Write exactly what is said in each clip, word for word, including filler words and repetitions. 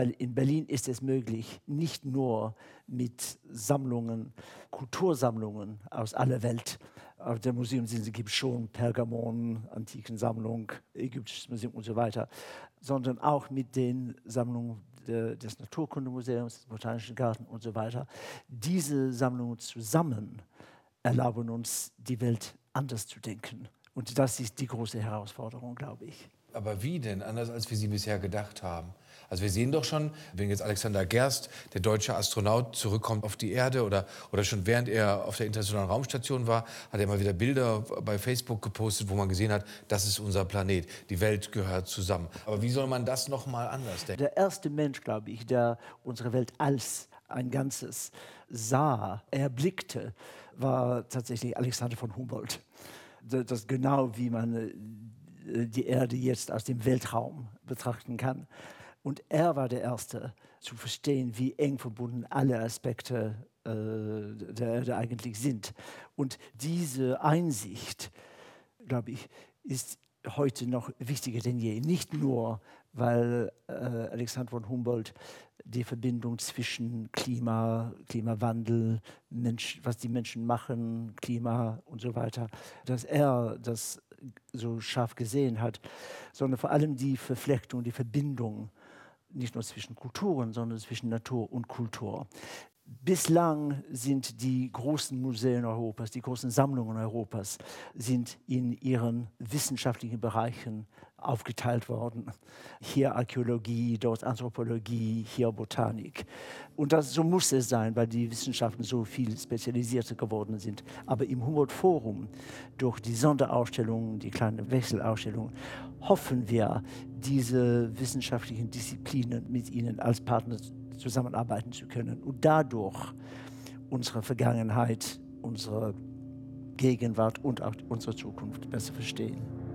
Weil in Berlin ist es möglich, nicht nur mit Sammlungen, Kultursammlungen aus aller Welt. Auf der Museumsinsel gibt es schon Pergamon, Antikensammlung, Ägyptisches Museum und so weiter, sondern auch mit den Sammlungen de, des Naturkundemuseums, des Botanischen Garten und so weiter. Diese Sammlungen zusammen erlauben uns, die Welt anders zu denken. Und das ist die große Herausforderung, glaube ich. Aber wie denn? Anders als wir sie bisher gedacht haben. Also wir sehen doch schon, wenn jetzt Alexander Gerst, der deutsche Astronaut, zurückkommt auf die Erde oder, oder schon während er auf der Internationalen Raumstation war, hat er mal wieder Bilder bei Facebook gepostet, wo man gesehen hat, das ist unser Planet, die Welt gehört zusammen. Aber wie soll man das noch mal anders denken? Der erste Mensch, glaube ich, der unsere Welt als ein Ganzes sah, erblickte, war tatsächlich Alexander von Humboldt. Das ist genau, wie man die Erde jetzt aus dem Weltraum betrachten kann. Und er war der Erste, zu verstehen, wie eng verbunden alle Aspekte äh, der Erde eigentlich sind. Und diese Einsicht, glaube ich, ist heute noch wichtiger denn je. Nicht nur, weil äh, Alexander von Humboldt die Verbindung zwischen Klima, Klimawandel, Mensch, was die Menschen machen, Klima und so weiter, dass er das so scharf gesehen hat, sondern vor allem die Verflechtung, die Verbindung, nicht nur zwischen Kulturen, sondern zwischen Natur und Kultur. Bislang sind die großen Museen Europas, die großen Sammlungen Europas, sind in ihren wissenschaftlichen Bereichen aufgeteilt worden. Hier Archäologie, dort Anthropologie, hier Botanik. Und das, so muss es sein, weil die Wissenschaften so viel spezialisierter geworden sind. Aber im Humboldt-Forum, durch die Sonderausstellungen, die kleinen Wechselausstellungen, hoffen wir, diese wissenschaftlichen Disziplinen mit ihnen als Partner zusammenarbeiten zu können und dadurch unsere Vergangenheit, unsere Gegenwart und auch unsere Zukunft besser verstehen.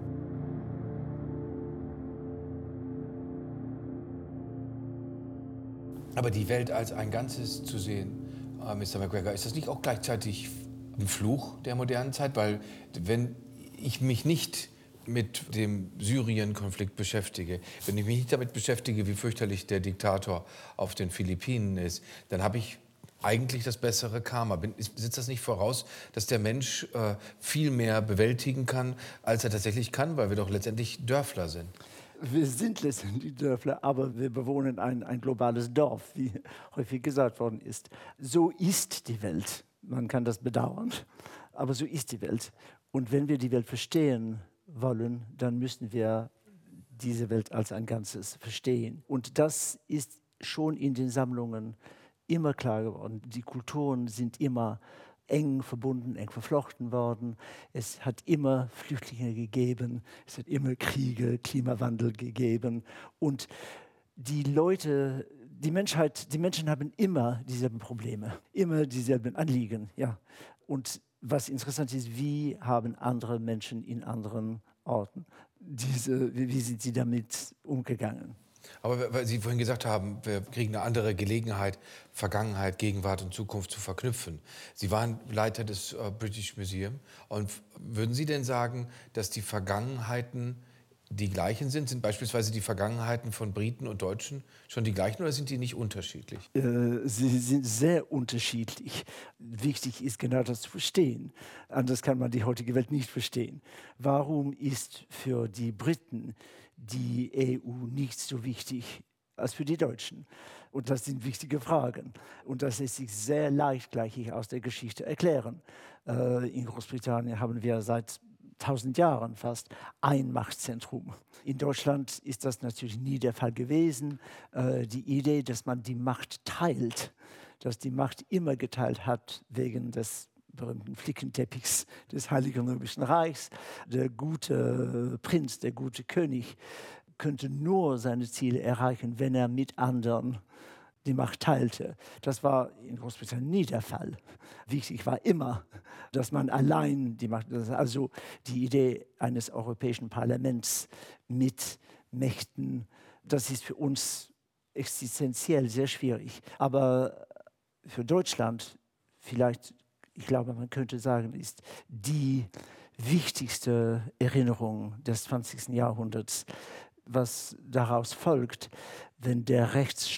Aber die Welt als ein Ganzes zu sehen, äh, Mister McGregor, ist das nicht auch gleichzeitig ein Fluch der modernen Zeit? Weil wenn ich mich nicht mit dem Syrien-Konflikt beschäftige, wenn ich mich nicht damit beschäftige, wie fürchterlich der Diktator auf den Philippinen ist, dann habe ich eigentlich das bessere Karma. Setzt das nicht voraus, dass der Mensch äh, viel mehr bewältigen kann, als er tatsächlich kann, weil wir doch letztendlich Dörfler sind? Wir sind letztendlich Dörfler, aber wir bewohnen ein, ein globales Dorf, wie häufig gesagt worden ist. So ist die Welt. Man kann das bedauern, aber so ist die Welt. Und wenn wir die Welt verstehen wollen, dann müssen wir diese Welt als ein Ganzes verstehen. Und das ist schon in den Sammlungen immer klar geworden. Die Kulturen sind immer eng verbunden, eng verflochten worden. Es hat immer Flüchtlinge gegeben, es hat immer Kriege, Klimawandel gegeben. Und die Leute, die Menschheit, die Menschen haben immer dieselben Probleme, immer dieselben Anliegen. Ja. Und was interessant ist, wie haben andere Menschen in anderen Orten diese, wie, wie sind sie damit umgegangen? Aber weil Sie vorhin gesagt haben, wir kriegen eine andere Gelegenheit, Vergangenheit, Gegenwart und Zukunft zu verknüpfen. Sie waren Leiter des äh, British Museum. Und würden Sie denn sagen, dass die Vergangenheiten die gleichen sind? Sind beispielsweise die Vergangenheiten von Briten und Deutschen schon die gleichen oder sind die nicht unterschiedlich? Äh, sie sind sehr unterschiedlich. Wichtig ist genau das zu verstehen. Anders kann man die heutige Welt nicht verstehen. Warum ist für die Briten die E U nicht so wichtig als für die Deutschen? Und das sind wichtige Fragen. Und das lässt sich sehr leichtgleich aus der Geschichte erklären. Äh, in Großbritannien haben wir seit tausend Jahren fast ein Machtzentrum. In Deutschland ist das natürlich nie der Fall gewesen. Äh, die Idee, dass man die Macht teilt, dass die Macht immer geteilt hat wegen des berühmten Flickenteppichs des Heiligen Römischen Reichs. Der gute Prinz, der gute König könnte nur seine Ziele erreichen, wenn er mit anderen die Macht teilte. Das war in Großbritannien nie der Fall. Wichtig war immer, dass man allein die Macht, also die Idee eines Europäischen Parlaments mit Mächten, das ist für uns existenziell sehr schwierig. Aber für Deutschland vielleicht, ich glaube, man könnte sagen, ist die wichtigste Erinnerung des zwanzigsten Jahrhunderts, was daraus folgt, wenn der Rechtsstaat